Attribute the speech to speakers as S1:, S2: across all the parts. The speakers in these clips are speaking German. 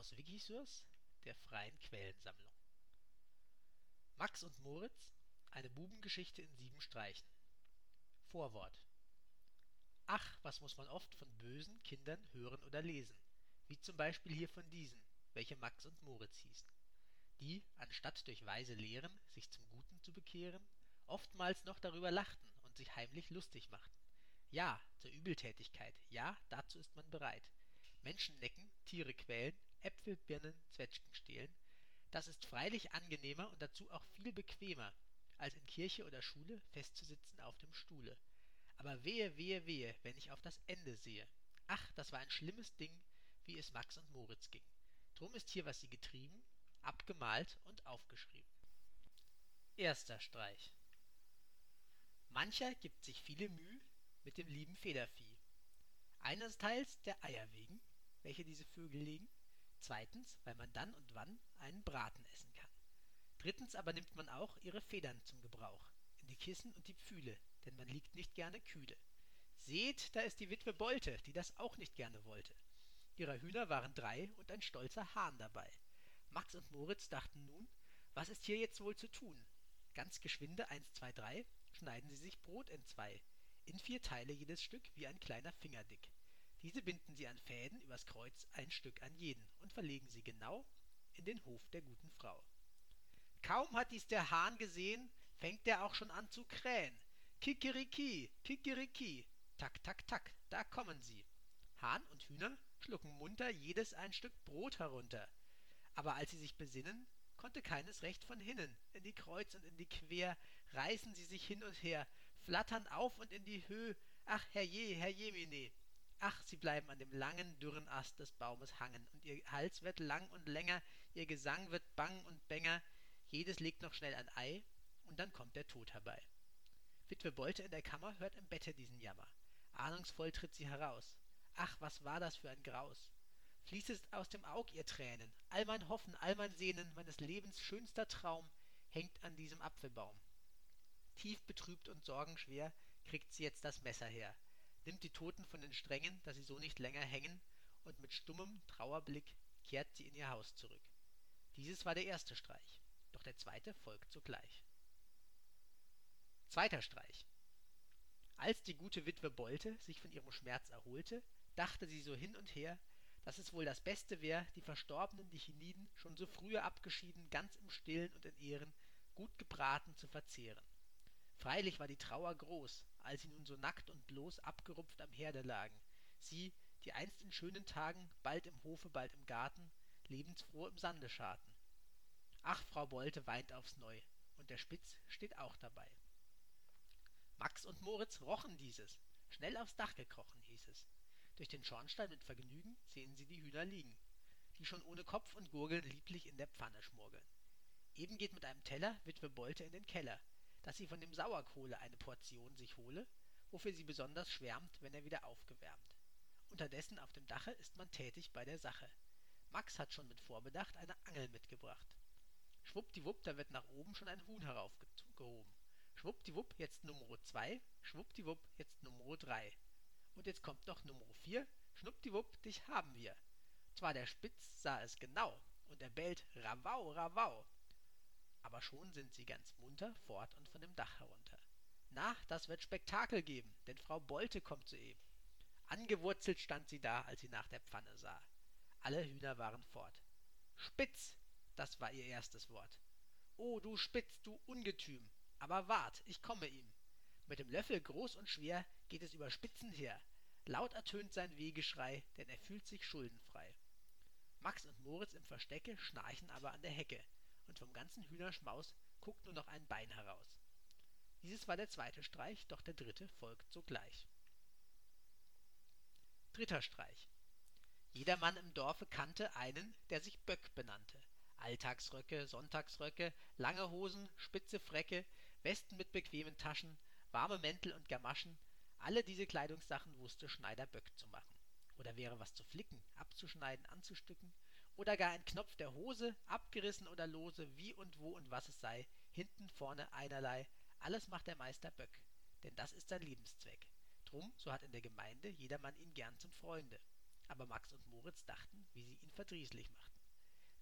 S1: aus Wikisource, der freien Quellensammlung. Max und Moritz, eine Bubengeschichte in 7 Streichen. Vorwort. Ach, was muss man oft von bösen Kindern hören oder lesen, wie zum Beispiel hier von diesen, welche Max und Moritz hießen, die, anstatt durch weise Lehren sich zum Guten zu bekehren, oftmals noch darüber lachten und sich heimlich lustig machten. Ja, zur Übeltätigkeit, ja, dazu ist man bereit. Menschen necken, Tiere quälen, Äpfel, Birnen, Zwetschgen stehlen. Das ist freilich angenehmer und dazu auch viel bequemer, als in Kirche oder Schule festzusitzen auf dem Stuhle. Aber wehe, wehe, wehe, wenn ich auf das Ende sehe. Ach, das war ein schlimmes Ding, wie es Max und Moritz ging. Drum ist hier, was sie getrieben, abgemalt und aufgeschrieben. Erster Streich. Mancher gibt sich viele Müh mit dem lieben Federvieh. Einersteils der Eier wegen, welche diese Vögel legen. Zweitens, weil man dann und wann einen Braten essen kann. Drittens aber nimmt man auch ihre Federn zum Gebrauch, in die Kissen und die Pfühle, denn man liegt nicht gerne kühle. Seht, da ist die Witwe Bolte, die das auch nicht gerne wollte. Ihrer Hühner waren 3 und ein stolzer Hahn dabei. Max und Moritz dachten nun, was ist hier jetzt wohl zu tun? Ganz geschwinde, 1, 2, 3, schneiden sie sich Brot entzwei, in 4 Teile jedes Stück wie ein kleiner Finger dick. Diese binden sie an Fäden übers Kreuz ein Stück an jeden und verlegen sie genau in den Hof der guten Frau. Kaum hat dies der Hahn gesehen, fängt er auch schon an zu krähen. Kikeriki, Kikeriki, tak, tak, tak, da kommen sie. Hahn und Hühner schlucken munter jedes ein Stück Brot herunter. Aber als sie sich besinnen, konnte keines recht von hinnen. In die Kreuz und in die Quer reißen sie sich hin und her, flattern auf und in die Höh. Ach, herrjemine. Ach, sie bleiben an dem langen, dürren Ast des Baumes hangen, und ihr Hals wird lang und länger, ihr Gesang wird bang und bänger, jedes legt noch schnell ein Ei, und dann kommt der Tod herbei. Witwe Bolte in der Kammer hört im Bette diesen Jammer. Ahnungsvoll tritt sie heraus. Ach, was war das für ein Graus! Fließet aus dem Aug, ihr Tränen, all mein Hoffen, all mein Sehnen, meines Lebens schönster Traum hängt an diesem Apfelbaum. Tief betrübt und sorgenschwer kriegt sie jetzt das Messer her, nimmt die Toten von den Strängen, dass sie so nicht länger hängen, und mit stummem Trauerblick kehrt sie in ihr Haus zurück. Dieses war der erste Streich, doch der zweite folgt sogleich. Zweiter Streich. Als die gute Witwe Bolte sich von ihrem Schmerz erholte, dachte sie so hin und her, dass es wohl das Beste wär, die Verstorbenen, die hienieden, schon so frühe abgeschieden, ganz im Stillen und in Ehren, gut gebraten zu verzehren. Freilich war die Trauer groß, als sie nun so nackt und bloß abgerupft am Herde lagen, sie, die einst in schönen Tagen, bald im Hofe, bald im Garten, lebensfroh im Sande scharten. Ach, Frau Bolte weint aufs Neu, und der Spitz steht auch dabei. Max und Moritz rochen dieses, schnell aufs Dach gekrochen, hieß es. Durch den Schornstein mit Vergnügen sehen sie die Hühner liegen, die schon ohne Kopf und Gurgeln lieblich in der Pfanne schmurgeln. Eben geht mit einem Teller Witwe Bolte in den Keller, dass sie von dem Sauerkohle eine Portion sich hole, wofür sie besonders schwärmt, wenn er wieder aufgewärmt. Unterdessen auf dem Dache ist man tätig bei der Sache. Max hat schon mit Vorbedacht eine Angel mitgebracht. Schwuppdiwupp, da wird nach oben schon ein Huhn heraufgehoben. Schwuppdiwupp, jetzt Nummer 2, schwuppdiwupp, jetzt Nummer 3. Und jetzt kommt noch Nummer 4, schnuppdiwupp, dich haben wir. Zwar der Spitz sah es genau, und er bellt Rawau, Rawau. Aber schon sind sie ganz munter fort und von dem Dach herunter. Na, das wird Spektakel geben, denn Frau Bolte kommt soeben. Angewurzelt stand sie da, als sie nach der Pfanne sah. Alle Hühner waren fort. Spitz, das war ihr erstes Wort. O, du Spitz, du Ungetüm, aber wart, ich komme ihm. Mit dem Löffel groß und schwer geht es über Spitzen her. Laut ertönt sein Wehgeschrei, denn er fühlt sich schuldenfrei. Max und Moritz im Verstecke schnarchen aber an der Hecke, und vom ganzen Hühnerschmaus guckt nur noch ein Bein heraus. Dieses war der zweite Streich, doch der dritte folgt sogleich. Dritter Streich. Jedermann im Dorfe kannte einen, der sich Böck benannte. Alltagsröcke, Sonntagsröcke, lange Hosen, spitze Fräcke, Westen mit bequemen Taschen, warme Mäntel und Gamaschen, alle diese Kleidungssachen wusste Schneider Böck zu machen. Oder wäre was zu flicken, abzuschneiden, anzustücken, oder gar ein Knopf der Hose, abgerissen oder lose, wie und wo und was es sei, hinten, vorne, einerlei, alles macht der Meister Böck, denn das ist sein Lebenszweck. Drum, so hat in der Gemeinde jedermann ihn gern zum Freunde. Aber Max und Moritz dachten, wie sie ihn verdrießlich machten.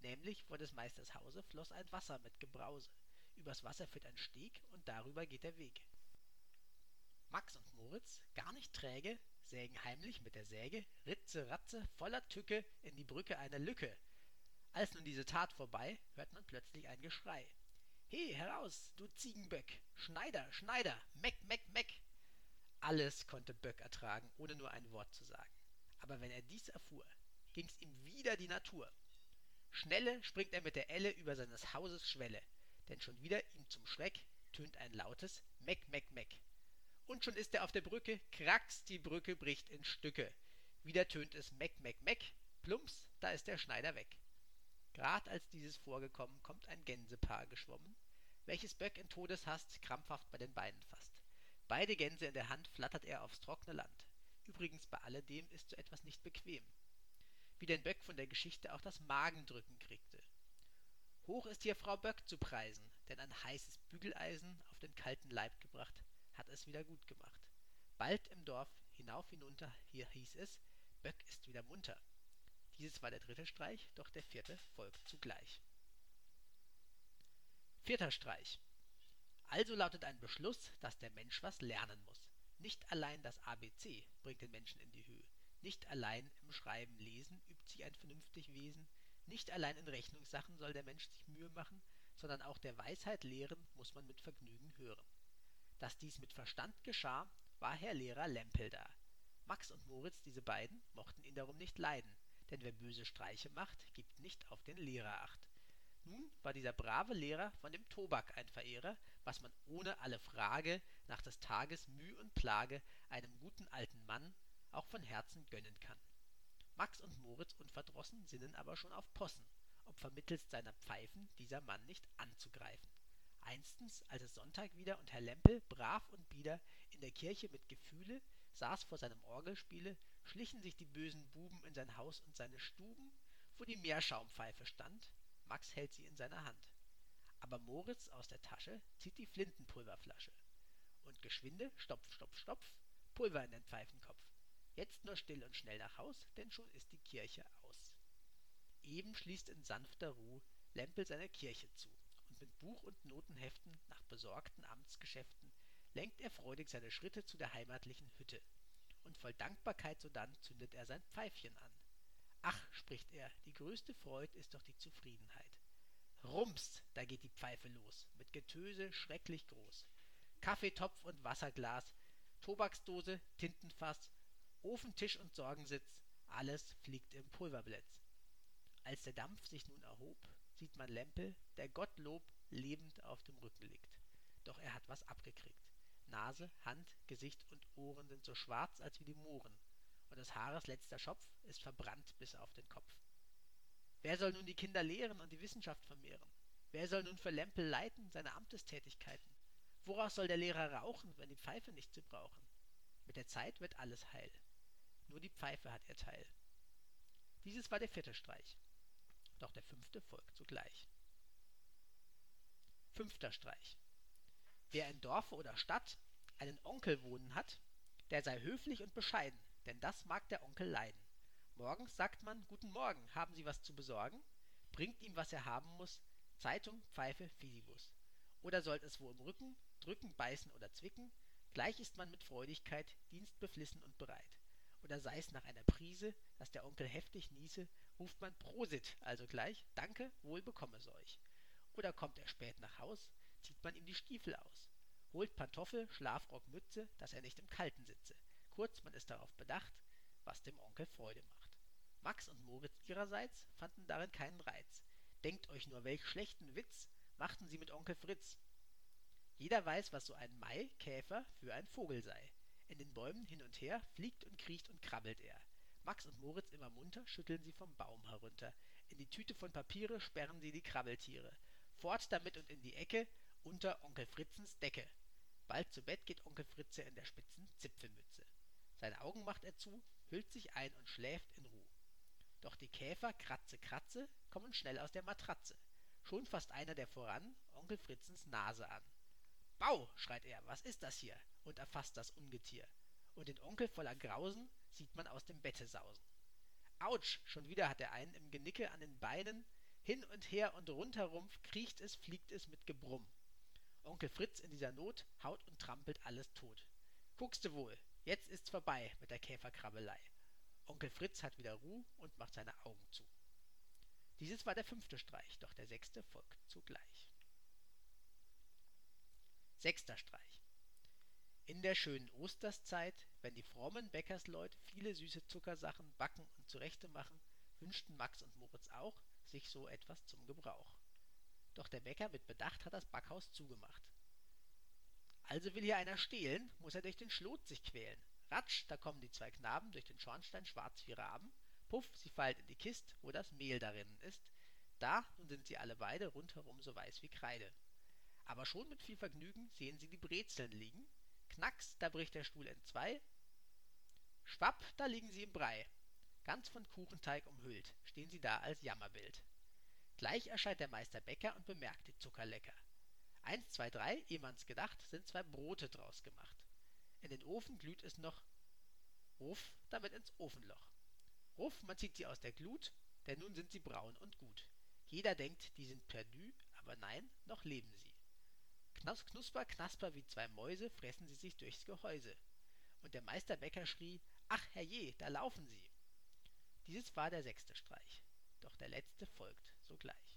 S1: Nämlich vor des Meisters Hause floss ein Wasser mit Gebrause. Übers Wasser führt ein Steg und darüber geht der Weg. Max und Moritz, gar nicht träge, sägen heimlich mit der Säge, Ritze, Ratze, voller Tücke, in die Brücke eine Lücke. Als nun diese Tat vorbei, hört man plötzlich ein Geschrei. He, heraus, du Ziegenböck! Schneider, Schneider, Meck, Meck, Meck! Alles konnte Böck ertragen, ohne nur ein Wort zu sagen. Aber wenn er dies erfuhr, ging's ihm wider die Natur. Schnelle springt er mit der Elle über seines Hauses Schwelle, denn schon wieder ihm zum Schreck tönt ein lautes Meck, Meck, Meck. Und schon ist er auf der Brücke, kracks, die Brücke bricht in Stücke. Wieder tönt es Meck, Meck, Meck, plumps, da ist der Schneider weg. Grad als dieses vorgekommen, kommt ein Gänsepaar geschwommen, welches Böck in Todeshast krampfhaft bei den Beinen fasst. Beide Gänse in der Hand flattert er aufs trockene Land. Übrigens bei alledem ist so etwas nicht bequem. Wie denn Böck von der Geschichte auch das Magendrücken kriegte. Hoch ist hier Frau Böck zu preisen, denn ein heißes Bügeleisen auf den kalten Leib gebracht, hat es wieder gut gemacht. Bald im Dorf hinauf hinunter, hier hieß es, Böck ist wieder munter. Dieses war der dritte Streich, doch der vierte folgt zugleich. Vierter Streich. Also lautet ein Beschluss, dass der Mensch was lernen muss. Nicht allein das ABC bringt den Menschen in die Höhe. Nicht allein im Schreiben lesen übt sich ein vernünftig Wesen. Nicht allein in Rechnungssachen soll der Mensch sich Mühe machen, sondern auch der Weisheit lehren muss man mit Vergnügen hören. Dass dies mit Verstand geschah, war Herr Lehrer Lempel da. Max und Moritz, diese beiden, mochten ihn darum nicht leiden, denn wer böse Streiche macht, gibt nicht auf den Lehrer acht. Nun war dieser brave Lehrer von dem Tobak ein Verehrer, was man ohne alle Frage nach des Tages Müh und Plage einem guten alten Mann auch von Herzen gönnen kann. Max und Moritz unverdrossen sinnen aber schon auf Possen, ob vermittelst seiner Pfeifen dieser Mann nicht anzugreifen. Einstens, als es Sonntag wieder und Herr Lempel, brav und bieder, in der Kirche mit Gefühle, saß vor seinem Orgelspiele, schlichen sich die bösen Buben in sein Haus und seine Stuben, wo die Meerschaumpfeife stand. Max hält sie in seiner Hand. Aber Moritz aus der Tasche zieht die Flintenpulverflasche. Und geschwinde, stopf, stopf, stopf, Pulver in den Pfeifenkopf. Jetzt nur still und schnell nach Haus, denn schon ist die Kirche aus. Eben schließt in sanfter Ruh Lempel seine Kirche zu, und mit Buch und Notenheften nach besorgten Amtsgeschäften lenkt er freudig seine Schritte zu der heimatlichen Hütte. Und voll Dankbarkeit sodann zündet er sein Pfeifchen an. Ach, spricht er, die größte Freud ist doch die Zufriedenheit. Rums, da geht die Pfeife los, mit Getöse schrecklich groß. Kaffeetopf und Wasserglas, Tobaksdose, Tintenfass, Ofen, Tisch und Sorgensitz, alles fliegt im Pulverblitz. Als der Dampf sich nun erhob, sieht man Lempel, der Gottlob lebend auf dem Rücken liegt. Doch er hat was abgekriegt. Nase, Hand, Gesicht und Ohren sind so schwarz als wie die Mohren, und des Haares letzter Schopf ist verbrannt bis auf den Kopf. Wer soll nun die Kinder lehren und die Wissenschaft vermehren? Wer soll nun für Lempel leiten seine Amtestätigkeiten? Woraus soll der Lehrer rauchen, wenn die Pfeife nicht zu brauchen? Mit der Zeit wird alles heil. Nur die Pfeife hat ihr Teil. Dieses war der vierte Streich. Doch der fünfte folgt sogleich. Fünfter Streich. Wer in Dorfe oder Stadt einen Onkel wohnen hat, der sei höflich und bescheiden, denn das mag der Onkel leiden. Morgens sagt man, guten Morgen, haben Sie was zu besorgen? Bringt ihm, was er haben muss, Zeitung, Pfeife, Fidibus. Oder sollt es wo im Rücken, drücken, beißen oder zwicken, gleich ist man mit Freudigkeit dienstbeflissen und bereit. Oder sei's nach einer Prise, dass der Onkel heftig niese, ruft man Prosit, also gleich, danke, wohl bekommes euch. Oder kommt er spät nach Haus, zieht man ihm die Stiefel aus. Holt Pantoffel, Schlafrock, Mütze, dass er nicht im Kalten sitze. Kurz, man ist darauf bedacht, was dem Onkel Freude macht. Max und Moritz ihrerseits fanden darin keinen Reiz. Denkt euch nur, welch schlechten Witz machten sie mit Onkel Fritz. Jeder weiß, was so ein Maikäfer für ein Vogel sei. In den Bäumen hin und her fliegt und kriecht und krabbelt er. Max und Moritz immer munter schütteln sie vom Baum herunter. In die Tüte von Papiere sperren sie die Krabbeltiere. Fort damit und in die Ecke, unter Onkel Fritzens Decke. Bald zu Bett geht Onkel Fritze in der spitzen Zipfelmütze. Seine Augen macht er zu, hüllt sich ein und schläft in Ruh. Doch die Käfer, Kratze, Kratze, kommen schnell aus der Matratze. Schon fasst einer der voran Onkel Fritzens Nase an. Bau, schreit er, was ist das hier? Und erfasst das Ungetier. Und den Onkel voller Grausen sieht man aus dem Bette sausen. Autsch, schon wieder hat er einen im Genicke an den Beinen, Hin und her und rundherum kriecht es, fliegt es mit Gebrumm. Onkel Fritz in dieser Not haut und trampelt alles tot. Guckste wohl, jetzt ist's vorbei mit der Käferkrabbelei. Onkel Fritz hat wieder Ruh und macht seine Augen zu. Dieses war der 5. Streich, doch der 6. folgt zugleich. 6. Streich. In der schönen Osterszeit, wenn die frommen Bäckersleut viele süße Zuckersachen backen und zurechte machen, wünschten Max und Moritz auch sich so etwas zum Gebrauch. Doch der Bäcker mit Bedacht hat das Backhaus zugemacht. Also will hier einer stehlen, muss er durch den Schlot sich quälen. Ratsch, da kommen die 2 Knaben durch den Schornstein schwarz wie Raben. Puff, sie fallen in die Kist, wo das Mehl darinnen ist. Da, nun sind sie alle beide rundherum so weiß wie Kreide. Aber schon mit viel Vergnügen sehen sie die Brezeln liegen. Knacks, da bricht der Stuhl entzwei. Schwapp, da liegen sie im Brei. Ganz von Kuchenteig umhüllt, stehen sie da als Jammerbild. Gleich erscheint der Meister Bäcker und bemerkt die Zuckerlecker. 1, 2, 3, ehe man's gedacht, sind 2 Brote draus gemacht. In den Ofen glüht es noch. Ruff, damit ins Ofenloch. Ruff, man zieht sie aus der Glut, denn nun sind sie braun und gut. Jeder denkt, die sind perdu, aber nein, noch leben sie. Knusper, knasper wie 2 Mäuse fressen sie sich durchs Gehäuse. Und der Meister Bäcker schrie, ach herrje, da laufen sie. Dieses war der 6. Streich, doch der letzte folgt sogleich.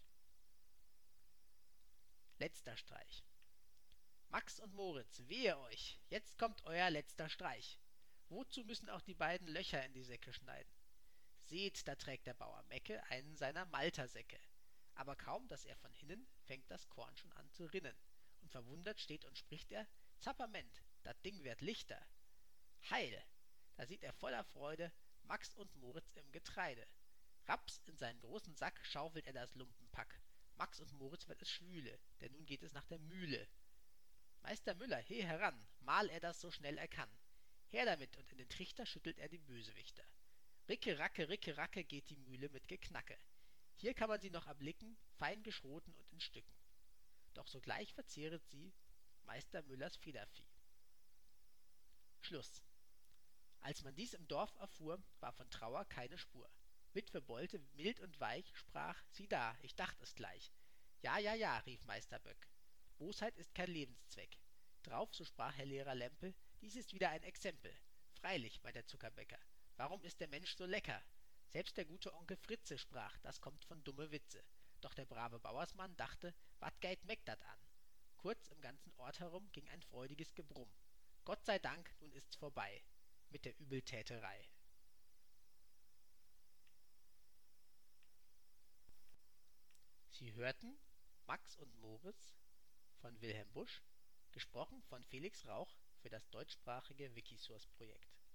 S1: Letzter Streich. Max und Moritz, wehe euch, jetzt kommt euer letzter Streich. Wozu müssen auch die beiden Löcher in die Säcke schneiden? Seht, da trägt der Bauer Mecke einen seiner Maltersäcke. Aber kaum, dass er von hinnen, fängt das Korn schon an zu rinnen. Und verwundert steht und spricht er, Zapperment, dat Ding wird lichter. Heil! Da sieht er voller Freude Max und Moritz im Getreide. Raps, in seinen großen Sack schaufelt er das Lumpenpack. Max und Moritz wird es schwüle, denn nun geht es nach der Mühle. Meister Müller, he heran, mal er das so schnell er kann. Her damit, und in den Trichter schüttelt er die Bösewichter. Ricke, racke geht die Mühle mit Geknacke. Hier kann man sie noch erblicken, fein geschroten und in Stücken. Doch sogleich verzehret sie Meister Müllers Federvieh. Schluss. Als man dies im Dorf erfuhr, war von Trauer keine Spur. Witwe Bolte, mild und weich, sprach, sieh da, ich dacht es gleich. Ja, ja, ja, rief Meister Böck. Bosheit ist kein Lebenszweck. Drauf, so sprach Herr Lehrer Lempel, dies ist wieder ein Exempel. Freilich, meint der Zuckerbäcker, warum ist der Mensch so lecker? Selbst der gute Onkel Fritze sprach, das kommt von dumme Witze. Doch der brave Bauersmann dachte, wat geit Meck dat an? Kurz im ganzen Ort herum ging ein freudiges Gebrumm. Gott sei Dank, nun ist's vorbei mit der Übeltäterei. Sie hörten Max und Moritz von Wilhelm Busch, gesprochen von Felix Rauch für das deutschsprachige Wikisource-Projekt.